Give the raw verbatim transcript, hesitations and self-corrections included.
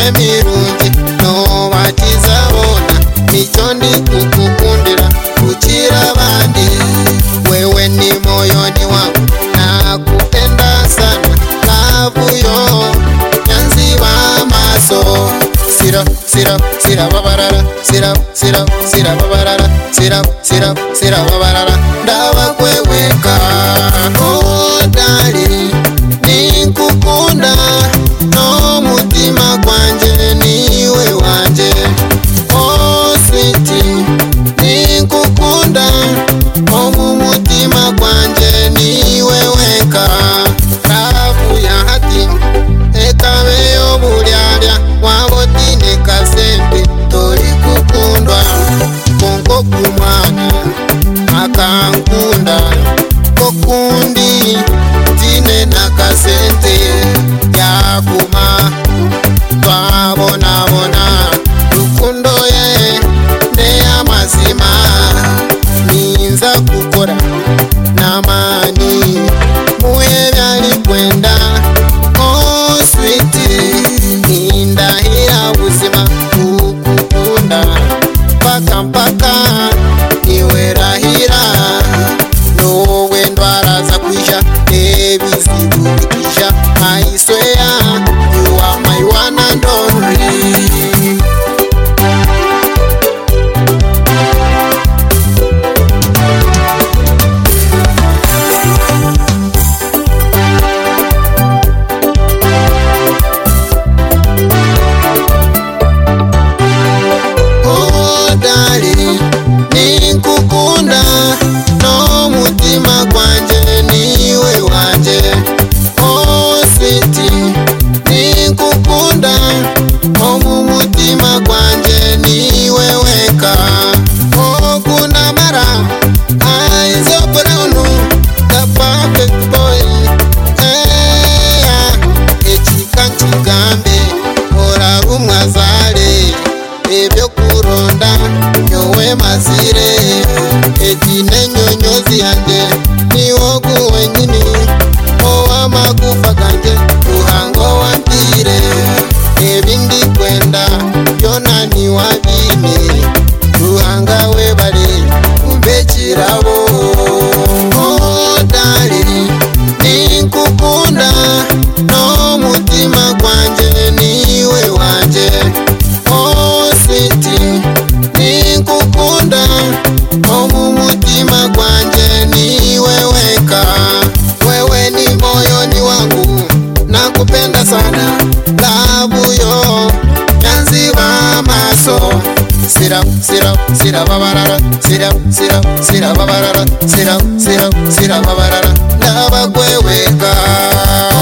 mirungi no batizabona nicho ndi kukukundira kuchira abandi. Wewe ni moyoni wangu nakupenda sana, love yo yanziba amaso. Sira sira sira babarara, sira sira sira babarara, sira sira sira babarara, ndabakweweka. Oh darling, nikukunda no mutima kwanje niwe wanje. Oh sweetie, nikukunda no mutima kwanje niwe weka. Rafu ya hati ekabeyo bulyalya wabotine kasembe toli kukundwa. Kongo kumwana akankunda kokundi tine nakasente yakuma twabonabona rukundo ye neya mazima. Ninza kukora namani muye byali kwenda. Oh sweetie, nindahira buzima kukukunda paka mpaka niwe rahira. Nowe ndwara za kwisha ebizibu bikisha. I swear you are my one and only. Oh darling, nikukunda no mutima kwanje niwe wanje. Oh sweetie, nikukunda no mutima kwanje niwe weka. Oh kuna mara aizo brownu the perfect boy. Eh echikanchigambe ora umwazale ebyo kuronda nyowe mazire. Ejine nyonyozi yanje niwogu wenyini. Owa magufa ganje ruhango wampire. Ebindi kwenda byona niwabime. Ruhanga webale umbekirabo. Oh darling, nikukunda no mutima kwanje niwe wanje. Oh sweetie, nikukunda no mutima kwanje niwe weka. Wewe ni moyoni wangu nakupenda sana, love yo yanziba amaso. Sira sira sira babarara, sira sira sira babarara, sira sira sira babarara, ndabakweweka.